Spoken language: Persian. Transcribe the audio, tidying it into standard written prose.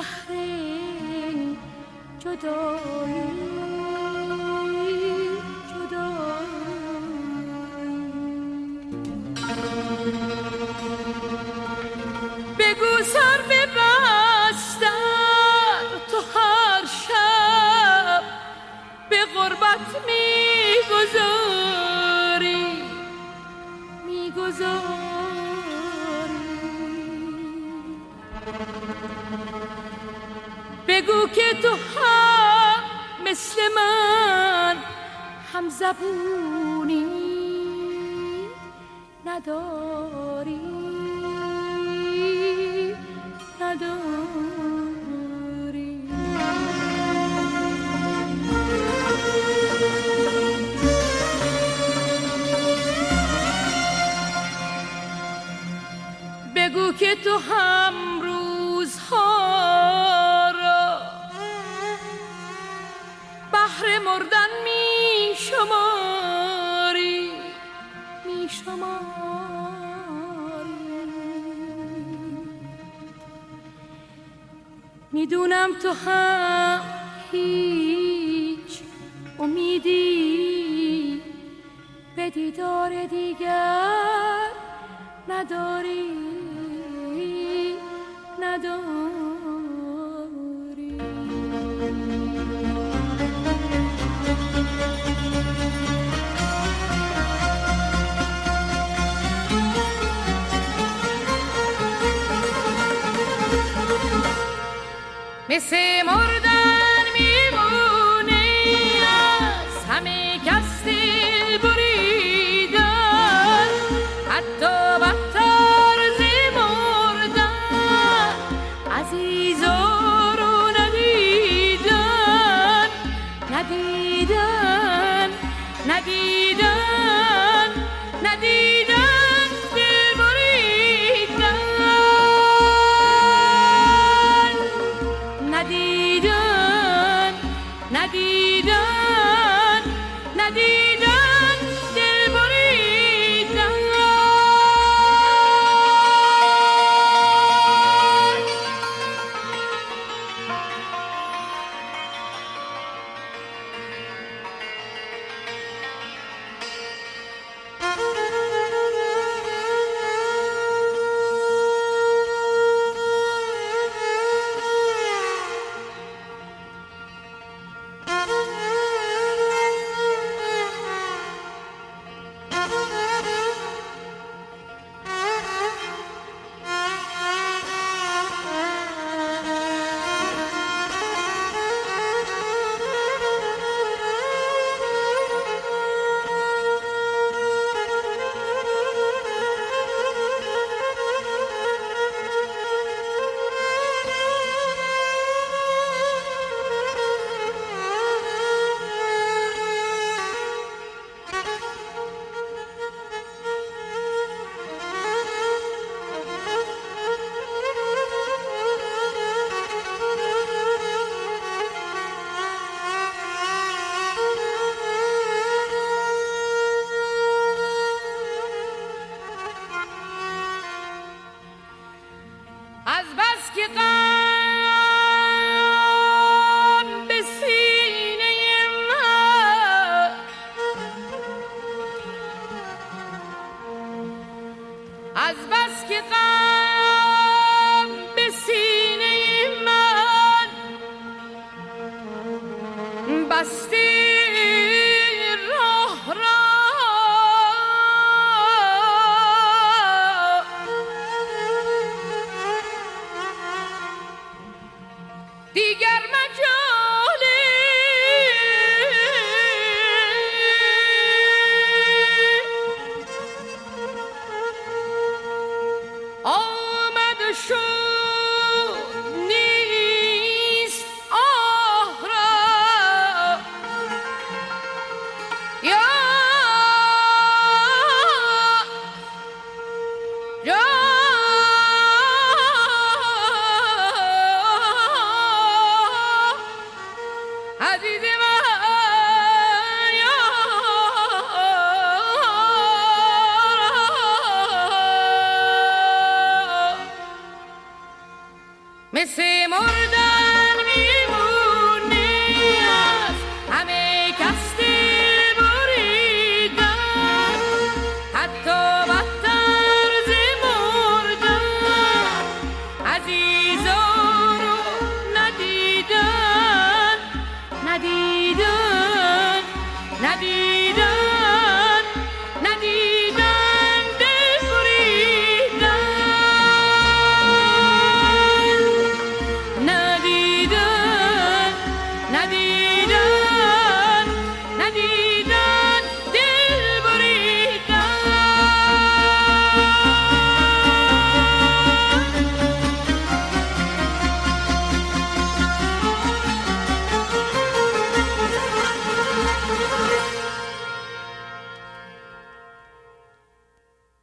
زهر جدایی بگو سر ببستم تو هر شب به غربت میگذاری بگو که تو هم مثل من هم زبونی نداری بگو که تو هم روزها را بهر مردن میشماری میدونم تو هم هیچ امیدی به دیدار دیگر نداری مثل مردن میمونه از همه کس دل بریدن، حتی بدتر ز مردن عزیزا رو ندیدن دل بریدن، ندیدن دل بریدن. از بس که غم به سینه من، از بس که غم به سینه من بسته راه را، دیگر مجال آمد شد نیست آه را، یا عزیز من مثل مردم